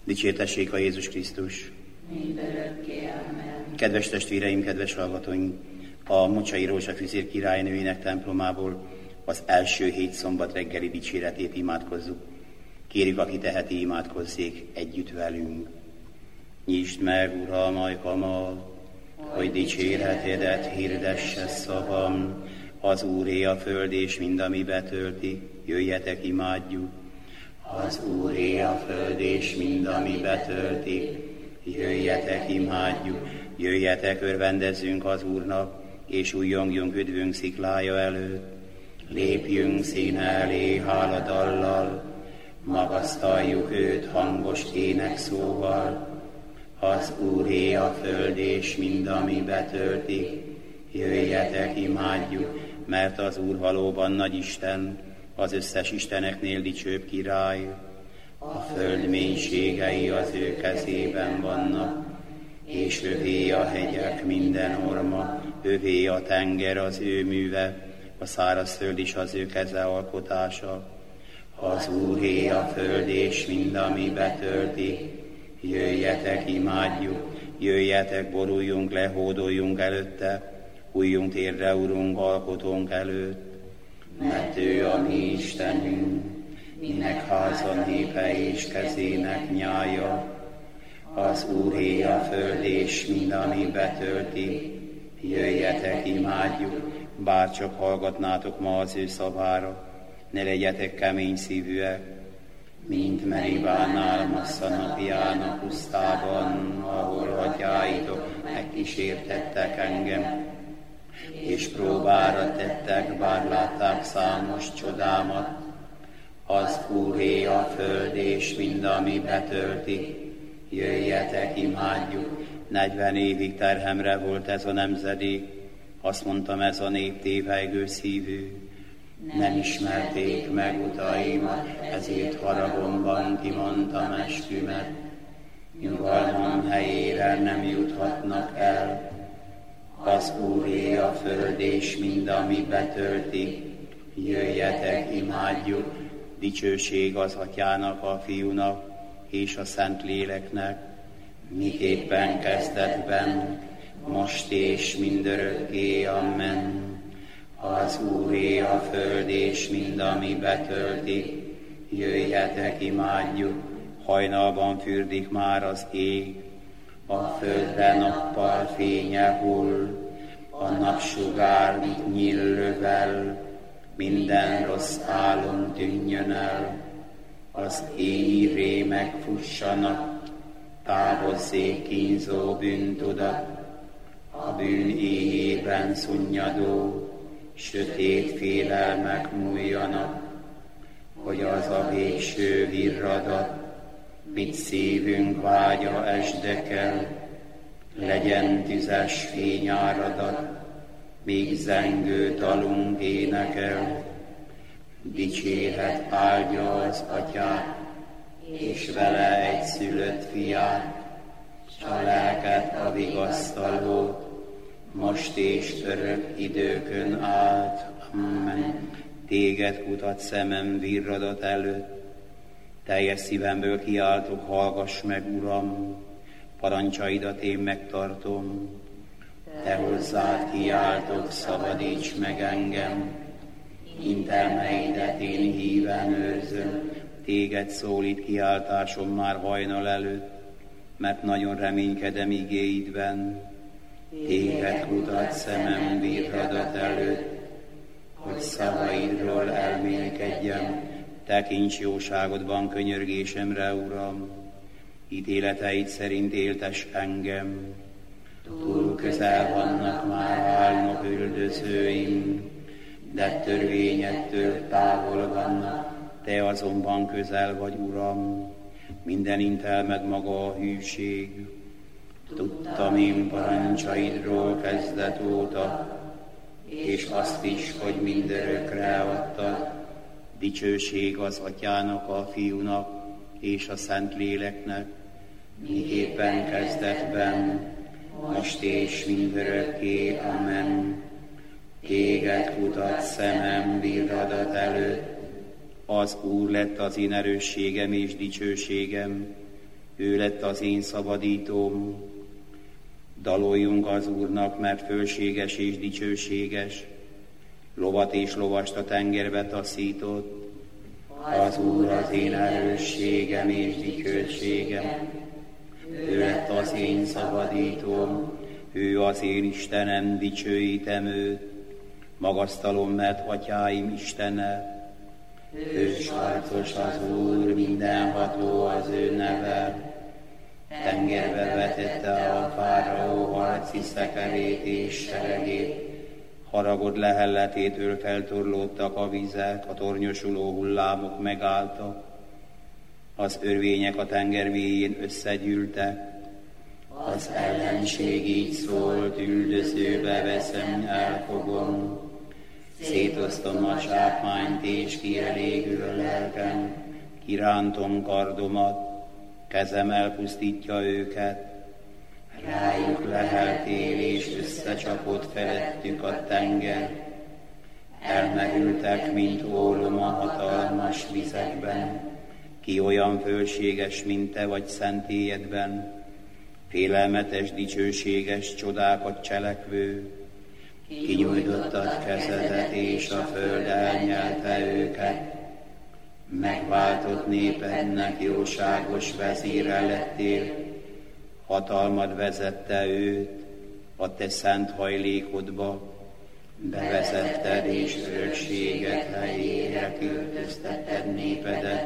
Dicsértessék a Jézus Krisztus! Mindörökké, amen. Kedves testvéreim, kedves hallgatóink! A Mocsai Rózsa Füzér királynőjének templomából az első hét szombat reggeli dicséretét imádkozzuk. Kérjük, aki teheti, imádkozzék együtt velünk. Nyisd meg, Uram, ajkamat, hogy dicséretedet hirdesse szavam. Az Úré a föld és mind, ami betölti, jöjjetek, imádjuk. Az Úré a föld és mind, ami betölti, jöjjetek, imádjuk. Jöjjetek, örvendezzünk az Úrnak, és újjongjunk üdvünk sziklája előtt. Lépjünk színe elé háladallal, magasztaljuk őt hangos énekszóval. Az Úré a föld és mind, ami betölti, jöjjetek, imádjuk, mert az Úr valóban nagy Isten, az összes isteneknél dicsőbb király. A föld mélységei az ő kezében vannak, és övé a hegyek minden orma, övé a tenger az ő műve, a szárazföld is az ő keze alkotása. Az Úré a föld és mind, ami betölti, jöjjetek, imádjuk, jöjjetek, boruljunk le, hódoljunk előtte, hulljunk térdre, Urunk, alkotónk előtt. Mert ő a mi Istenünk, minek háza népe és kezének nyája. Az Úré a föld és mind, ami betölti, jöjjetek, imádjuk, bárcsak hallgatnátok ma az ő szavára, ne legyetek kemény szívűek, mint Meribánál Massza napján a pusztában, ahol atyáitok megkísértettek engem, és próbára tettek, bár látták számos csodámat. Az Úré a föld és mind, ami betölti, jöjjetek, imádjuk. 40 évig terhemre volt ez a nemzedék, azt mondtam, ez a nép tévejgő szívű. Nem ismerték meg utaimat, ezért haragomban kimondtam eskümet. Nyugalmam helyére nem juthatnak el. Az Úré a föld és mind, ami betölti, jöjjetek, imádjuk. Dicsőség az Atyának, a Fiúnak és a Szentléleknek, miképpen kezdetben, most és mindörökké, amen. Az Úré a föld és mind, ami betölti, jöjjetek, imádjuk. Hajnalban fürdik már az ég, a földre nappal fénye hull, a napsugár nyillövel, minden rossz álom tűnjön el. Az éji rémek fussanak, távozzék kínzó bűntudat, a bűn éjében szunnyadó, sötét félelmek múljanak, hogy az a végső virradat, mit szívünk vágya esdekel, legyen tüzes fényáradat, míg zengő dalunk énekel. Dicséret áldja az Atyát, és vele egy szülött fiát, s a lelket a vigasztalót, most és örök időkön át. Amen. Téged kutat szemem virradat előtt, teljes szívemből kiáltok, hallgass meg, Uram, parancsaidat én megtartom. Te hozzád kiáltok, szabadíts meg engem, intelmeidet én híven őrzöm. Téged szólít kiáltásom már hajnal előtt, mert nagyon reménykedem igéidben. Téged kutat szemem virradat előtt, hogy szavaidról elmélkedjem. Tekints jóságodban könyörgésemre, Uram, ítéleteid szerint éltes engem. Túl közel vannak már álmok üldözőim, de törvényettől távol vannak, te azonban közel vagy, Uram. Minden intelmed maga a hűség. Tudtam én parancsaidról kezdet óta, és azt is, hogy mindörökre adtad. Dicsőség az Atyának, a Fiúnak és a Szentléleknek, miképpen kezdetben, most és mindörökké, amen. Téged kutat szemem virradat előtt, az Úr lett az én erősségem és dicsőségem, ő lett az én szabadítóm. Daloljunk az Úrnak, mert fölséges és dicsőséges, lovat és lovast a tengerbe taszított. Az Úr az én erősségem és dicsőségem, ő lett az én szabadítóm, ő az én Istenem, dicsőítem őt, magasztalom, mert atyáim Istene. Ősarcos az Úr, mindenható az ő neve, tengerbe vetette a fáraó harci szekerét és seregét, haragod lehelletétől feltorlódtak a vizek, a tornyosuló hullámok megálltak, az örvények a tenger mélyén összegyűltek, az ellenség így szólt, üldözőbe veszem, elfogom, szétosztom a zsákmányt és kielégül a lelkem, kirántom kardomat, kezem elpusztítja őket. Rájuk leheltél és összecsapott felettük a tenger, elmerültek, mint ólom a hatalmas vizekben. Ki olyan fölséges, mint te vagy szentélyedben, félelmetes, dicsőséges csodákat cselekvő. Kinyújtottad kezedet, és a föld elnyelte őket. Megváltott népednek jóságos vezére lettél, hatalmad vezette őt a te szent hajlékodba, bevezetted és örökséget helyére költöztetted népedet,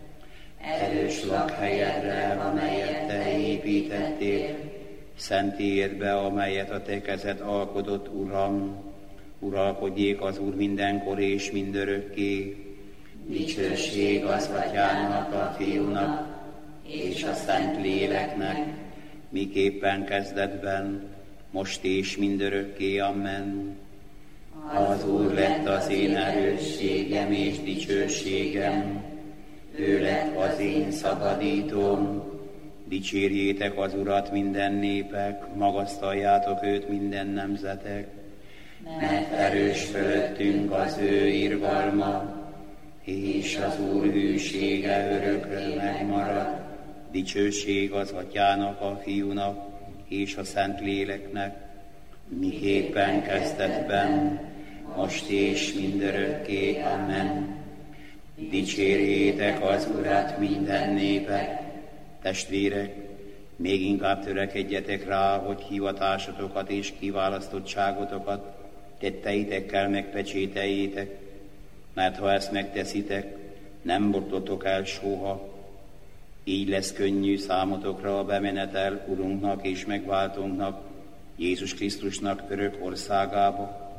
erős lakhelyedre, amelyet te építettél, szentélyedbe, amelyet a te kezed alkotott, Uram. Uralkodjék az Úr mindenkor és mindörökké. Dicsőség az Atyának, a Fiúnak és a Szent Léleknek, miképpen kezdetben, most és mindörökké. Amen. Az Úr lett az én erősségem és dicsőségem, ő lett az én szabadítóm. Dicsérjétek az Urat minden népek, magasztaljátok őt minden nemzetek, mert erős fölöttünk az ő irgalma, és az Úr hűsége örökre megmarad. Dicsőség az Atyának, a Fiúnak és a Szent Léleknek, miképpen kezdetben, most és mindörökké. Amen. Dicsérjétek az Urat minden népek. Testvérek, még inkább törekedjetek rá, hogy hivatásotokat és kiválasztottságotokat tetteitekkel megpecsételjétek, mert ha ezt megteszitek, nem botlotok el soha. Így lesz könnyű számotokra a bemenetel Urunknak és megváltónknak, Jézus Krisztusnak örök országába.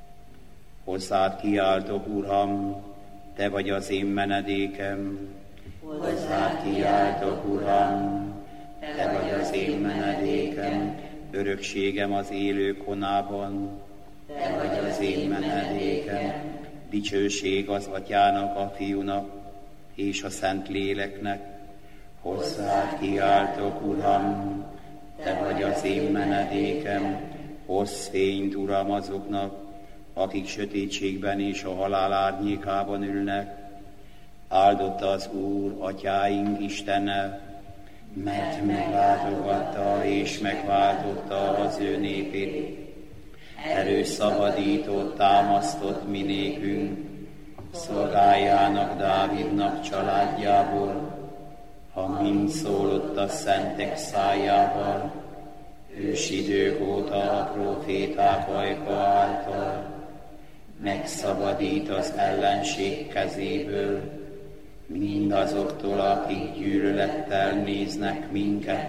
Hozzád kiáltok, Uram, te vagy az én menedékem. Hozzád kiáltok, Uram, te vagy az én menedékem, örökségem az élők honában. Te vagy az én menedékem, dicsőség az Atyának, a Fiúnak és a Szent Léleknek. Hozzád kiáltok, Uram, te vagy az én menedékem, hozz fényt, Uram, azoknak, akik sötétségben és a halál árnyékában ülnek. Áldott az Úr, atyáink Istene, mert meglátogatta és megváltotta az ő népét. Erős szabadítót támasztott mi nékünk, szolgájának, Dávidnak családjából, ha mind szólott a szentek szájával, ősidők óta a próféták ajka által. Megszabadít az ellenség kezéből, mindazoktól, akik gyűlölettel néznek minket.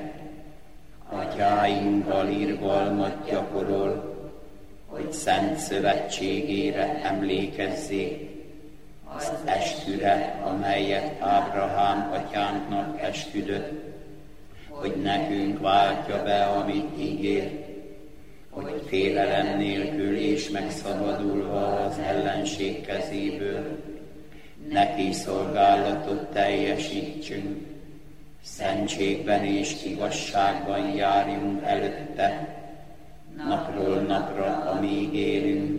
Atyáinkkal irgalmat gyakorol, hogy szent szövetségére emlékezzék, az esküre, amelyet Ábrahám atyánknak esküdött, hogy nekünk váltja be, amit ígér, hogy félelem nélkül és megszabadulva az ellenség kezéből neki szolgálatot teljesítsünk, szentségben és igazságban járjunk előtte, napról napra, amíg élünk.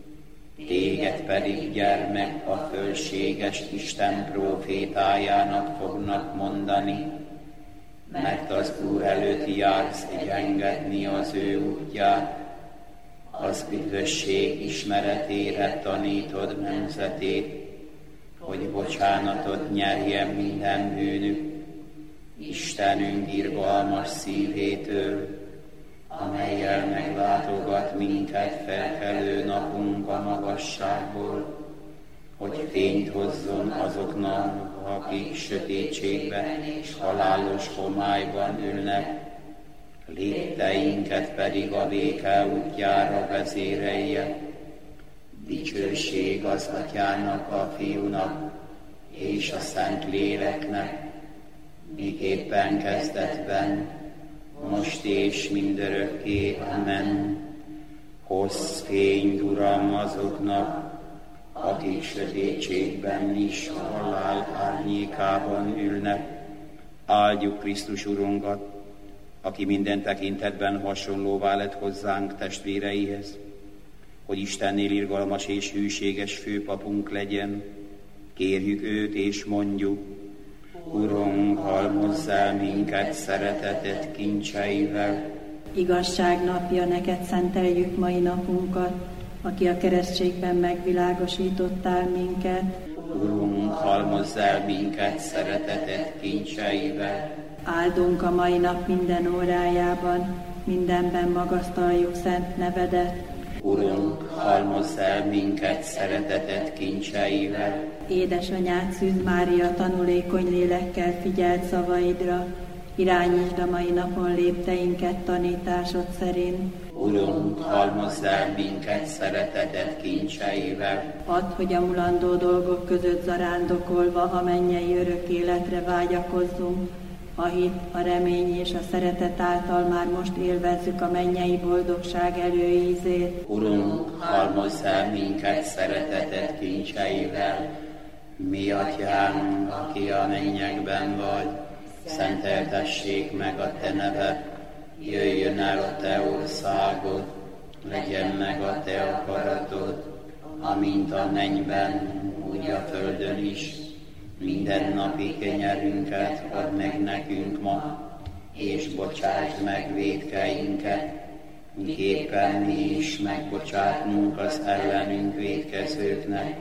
Téged pedig, gyermek, a fölséges Isten prófétájának fognak mondani, mert az Úr előtt jársz egyengetni az ő útját, az üdvösség ismeretére tanítod nemzetét, hogy bocsánatot nyerjen minden bűnük, Istenünk irgalmas szívétől, amellyel meglátogat minket felkelő napunk a magasságból, hogy fényt hozzon azoknak, akik sötétségben és halálos homályban ülnek, lépteinket pedig a béke útjára vezérelje. Dicsőség az Atyának, a Fiúnak és a Szent Léleknek, miképpen kezdetben, most és mindörökké. Amen. Hozz fényt, Uram, azoknak, akik sötétségben is halál árnyékában ülnek. Áldjuk Krisztus Urunkat, aki minden tekintetben hasonlóvá lett hozzánk testvéreihez, hogy Istennél irgalmas és hűséges főpapunk legyen. Kérjük őt és mondjuk: Urunk, halmozz el minket szereteted kincseivel. Igazság napja, neked szenteljük mai napunkat, aki a keresztségben megvilágosítottál minket. Urunk, halmozz el minket szereteted kincseivel. Áldunk a mai nap minden órájában, mindenben magasztaljuk szent nevedet. Urunk, halmozz el minket szereteted kincseivel. Édesanyád, Szűz Mária tanulékony lélekkel figyelt szavaidra, irányítsd a mai napon lépteinket tanításod szerint. Urunk, halmozz el minket szereteted kincseivel. Add, hogy a mulandó dolgok között zarándokolva a mennyei örök életre vágyakozzunk, a hit, a remény és a szeretet által már most élvezzük a mennyei boldogság előízét. Urunk, halmozz el minket szereteted kincseivel. Mi Atyánk, aki a mennyekben vagy, szenteltessék meg a te neved, jöjjön el a te országod, legyen meg a te akaratod, amint a mennyben, úgy a földön is. Minden napi kenyerünket add meg nekünk ma, és bocsásd meg vétkeinket, miképpen mi is megbocsátunk az ellenünk vétkezőknek,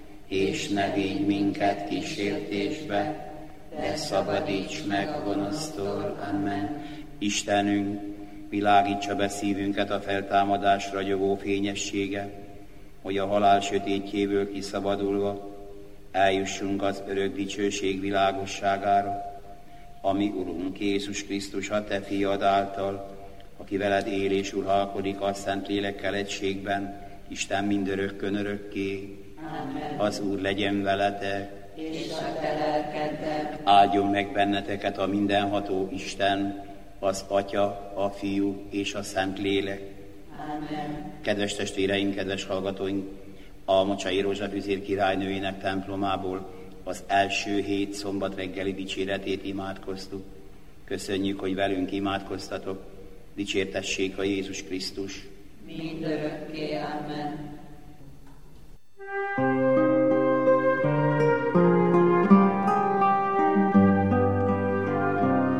és ne vigy minket kísértésbe, de szabadíts meg a gonosztól. Amen. Istenünk, világítsa be szívünket a feltámadás ragyogó fényessége, hogy a halál sötétjéből kiszabadulva eljussunk az örök dicsőség világosságára, ami Urunk Jézus Krisztus, a te fiad által, aki veled él és uralkodik a Szent Lélekkel egységben, Isten mindörökkön örökké. Amen. Az Úr legyen veletek, És a te lelkeddel. áldjon meg benneteket a mindenható Isten, az Atya, a Fiú és a Szent Lélek. Amen. Kedves testvéreim, kedves hallgatóink, a Mocsai Rózsafüzér királynőjének templomából az első hét szombat reggeli dicséretét imádkoztuk. Köszönjük, hogy velünk imádkoztatok. Dicsértessék a Jézus Krisztus. Mindörökké. Amen.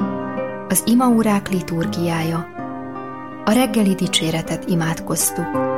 Az imaórák liturgiája. A reggeli dicséretet imádkoztuk.